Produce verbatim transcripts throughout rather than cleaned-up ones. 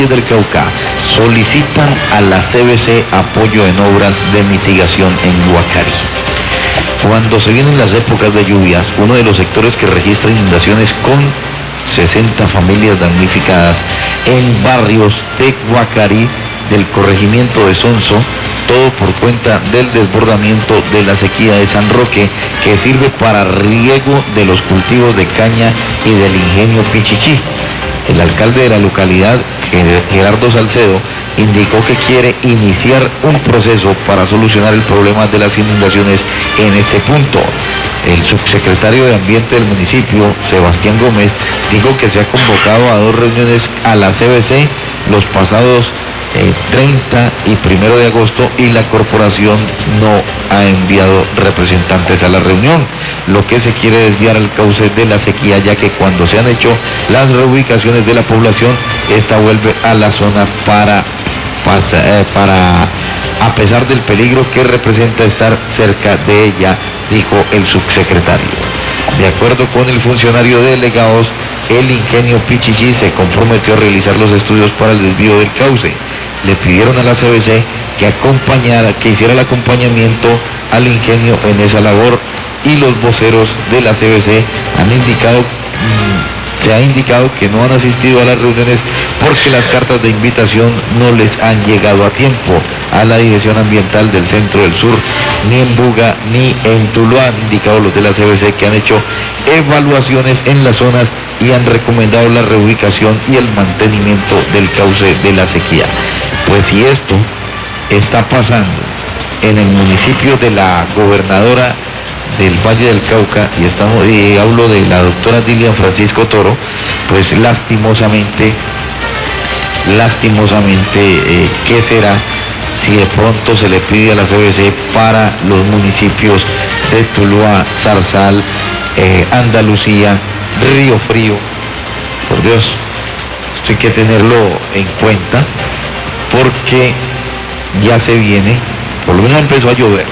del Cauca solicitan a la C B C apoyo en obras de mitigación en Guacarí. Cuando se vienen las épocas de lluvias, uno de los sectores que registra inundaciones con sesenta familias damnificadas en barrios de Guacarí del corregimiento de Sonso, todo por cuenta del desbordamiento de la sequía de San Roque, que sirve para riego de los cultivos de caña y del ingenio Pichichí. El alcalde de la localidad, Gerardo Salcedo, indicó que quiere iniciar un proceso para solucionar el problema de las inundaciones en este punto. El subsecretario de Ambiente del municipio, Sebastián Gómez, dijo que se ha convocado a dos reuniones a la C B C los pasados eh, treinta y primero de agosto, y la corporación no ha enviado representantes a la reunión, lo que se quiere desviar al cauce de la sequía, ya que cuando se han hecho las reubicaciones de la población, esta vuelve a la zona para, para, eh, para a pesar del peligro que representa estar cerca de ella, dijo el subsecretario. De acuerdo con el funcionario de delegados, el ingenio Pichichí se comprometió a realizar los estudios para el desvío del cauce. Le pidieron a la C B C que acompañara, que hiciera el acompañamiento al ingenio en esa labor, y los voceros de la C B C han indicado, mmm, se ha indicado que no han asistido a las reuniones porque las cartas de invitación no les han llegado a tiempo a la Dirección Ambiental del Centro del Sur, ni en Buga ni en Tuluá. Han indicado los de la C B C que han hecho evaluaciones en las zonas y han recomendado la reubicación y el mantenimiento del cauce de la sequía. Pues si esto está pasando en el municipio de la gobernadora del Valle del Cauca, y estamos y hablo de la doctora Dilian Francisco Toro, pues lastimosamente, lastimosamente, eh, ¿qué será si de pronto se le pide a la C B C para los municipios de Tuluá, Zarzal, eh, Andalucía, Río Frío? Por Dios, esto hay que tenerlo en cuenta, porque ya se viene, por lo menos empezó a llover,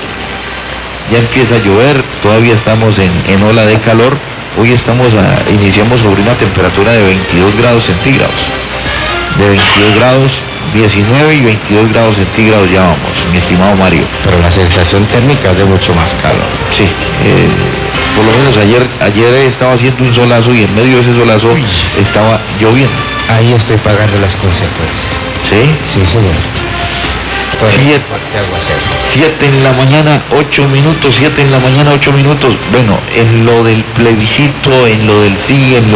ya empieza a llover, todavía estamos en, en ola de calor. Hoy estamos a, iniciamos sobre una temperatura de veintidós grados centígrados, de veintidós grados, diecinueve y veintidós grados centígrados ya vamos, mi estimado Mario. Pero la sensación térmica es de mucho más calor. Sí, eh, por lo menos ayer, ayer estaba haciendo un solazo, y en medio de ese solazo Uy. estaba lloviendo. Ahí estoy pagando las consecuencias. ¿Sí? Sí, señor. Siete, siete en la mañana, ocho minutos, siete en la mañana, ocho minutos. Bueno, en lo del plebiscito, en lo del sí, en lo